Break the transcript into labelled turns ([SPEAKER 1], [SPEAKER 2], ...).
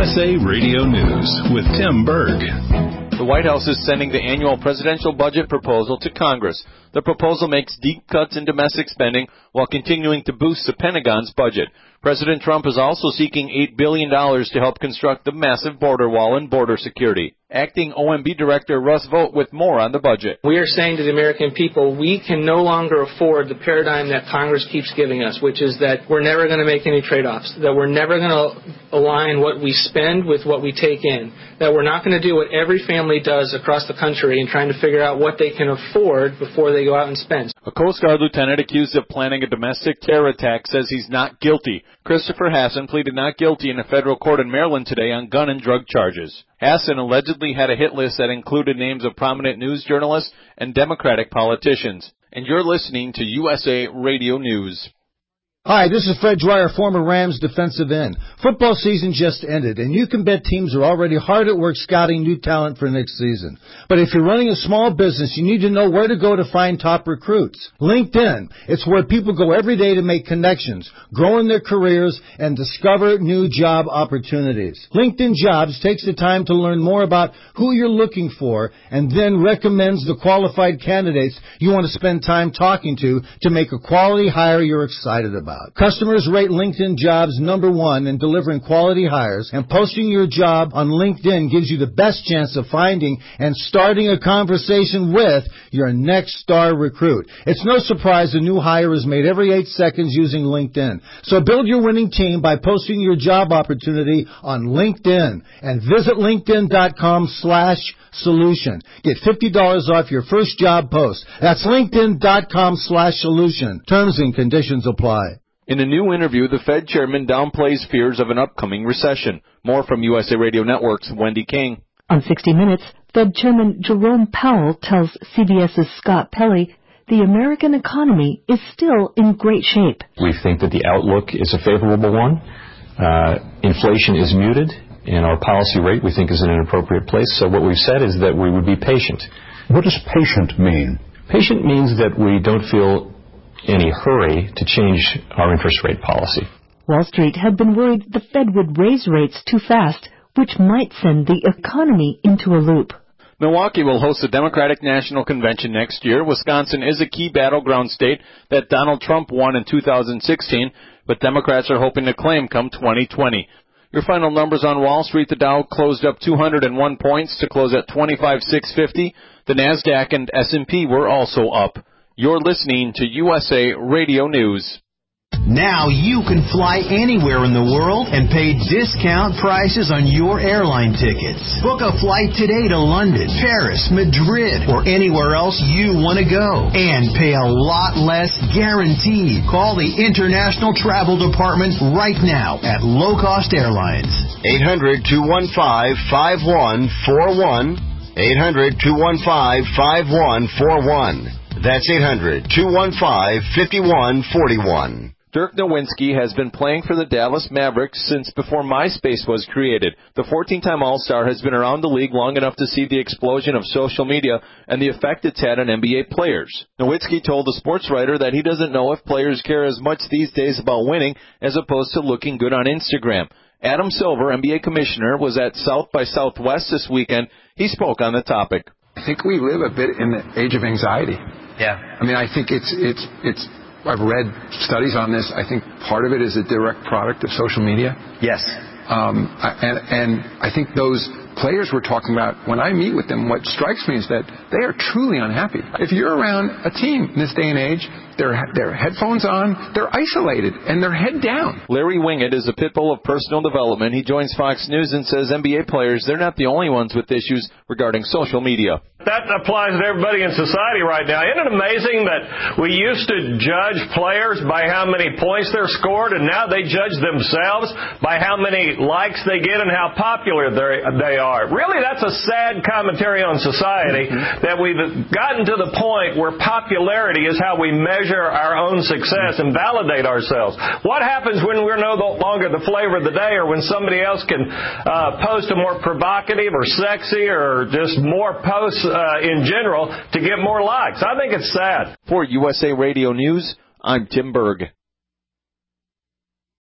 [SPEAKER 1] USA Radio News with Tim Berg.
[SPEAKER 2] The White House is sending the annual presidential budget proposal to Congress. The proposal makes deep cuts in domestic spending while continuing to boost the Pentagon's budget. President Trump is also seeking $8 billion to help construct the massive border wall and border security. Acting OMB Director Russ Vought with more on the budget.
[SPEAKER 3] We are saying to the American people, we can no longer afford the paradigm that Congress keeps giving us, which is that we're never going to make any trade-offs, that we're never going to align what we spend with what we take in, that we're not going to do what every family does across the country in trying to figure out what they can afford before they go out and spend.
[SPEAKER 2] A Coast Guard lieutenant accused of planning a domestic terror attack says he's not guilty. Christopher Hassan pleaded not guilty in a federal court in Maryland today on gun and drug charges. Hassan allegedly had a hit list that included names of prominent news journalists and Democratic politicians. And you're listening to USA Radio News.
[SPEAKER 4] Hi, this is Fred Dwyer, former Rams defensive end. Football season just ended, and you can bet teams are already hard at work scouting new talent for next season. But if you're running a small business, you need to know where to go to find top recruits. LinkedIn. It's where people go every day to make connections, grow in their careers, and discover new job opportunities. LinkedIn Jobs takes the time to learn more about who you're looking for and then recommends the qualified candidates you want to spend time talking to make a quality hire you're excited about. Customers rate LinkedIn Jobs #1 in delivering quality hires, and posting your job on LinkedIn gives you the best chance of finding and starting a conversation with your next star recruit. It's no surprise a new hire is made every 8 seconds using LinkedIn. So build your winning team by posting your job opportunity on LinkedIn and visit linkedin.com/solution. Get $50 off your first job post. That's linkedin.com/solution. Terms and conditions apply.
[SPEAKER 2] In a new interview, the Fed chairman downplays fears of an upcoming recession. More from USA Radio Network's Wendy King.
[SPEAKER 5] On 60 Minutes, Fed Chairman Jerome Powell tells CBS's Scott Pelley the American economy is still in great shape.
[SPEAKER 6] We think that the outlook is a favorable one. Inflation is muted, and our policy rate we think is in an appropriate place. So what we've said is that we would be patient.
[SPEAKER 7] What does patient mean?
[SPEAKER 6] Patient means that we don't feel any hurry to change our interest rate policy.
[SPEAKER 5] Wall Street had been worried the Fed would raise rates too fast, which might send the economy into a loop.
[SPEAKER 2] Milwaukee will host the Democratic National Convention next year. Wisconsin is a key battleground state that Donald Trump won in 2016, but Democrats are hoping to claim come 2020. Your final numbers on Wall Street: the Dow closed up 201 points to close at 25,650. The Nasdaq and S&P were also up. You're listening to USA Radio News.
[SPEAKER 8] Now you can fly anywhere in the world and pay discount prices on your airline tickets. Book a flight today to London, Paris, Madrid, or anywhere else you want to go. And pay a lot less guaranteed. Call the International Travel Department right now at Low Cost Airlines.
[SPEAKER 9] 800-215-5141. 800-215-5141. That's 800-215-5141.
[SPEAKER 2] Dirk Nowitzki has been playing for the Dallas Mavericks since before MySpace was created. The 14-time All-Star has been around the league long enough to see the explosion of social media and the effect it's had on NBA players. Nowitzki told a sports writer that he doesn't know if players care as much these days about winning as opposed to looking good on Instagram. Adam Silver, NBA commissioner, was at South by Southwest this weekend. He spoke on the topic.
[SPEAKER 10] I think we live a bit in the age of anxiety.
[SPEAKER 11] Yeah.
[SPEAKER 10] I mean, I think it's I've read studies on this. I think part of it is a direct product of social media.
[SPEAKER 11] Yes.
[SPEAKER 10] And I think those players we're talking about, when I meet with them, what strikes me is that they are truly unhappy. If you're around a team in this day and age, their headphones on, they're isolated, and they're head down.
[SPEAKER 2] Larry Wingett is a pit bull of personal development. He joins Fox News and says NBA players, they're not the only ones with issues regarding social media.
[SPEAKER 12] That applies to everybody in society right now. Isn't it amazing that we used to judge players by how many points they're scored, and now they judge themselves by how many likes they get and how popular they are? Really, that's a sad commentary on society, that we've gotten to the point where popularity is how we measure our own success and validate ourselves. What happens when we're no longer the flavor of the day, or when somebody else can post a more provocative or sexy or just more posts in general to get more likes? I think it's sad.
[SPEAKER 2] For USA Radio News, I'm Tim Berg.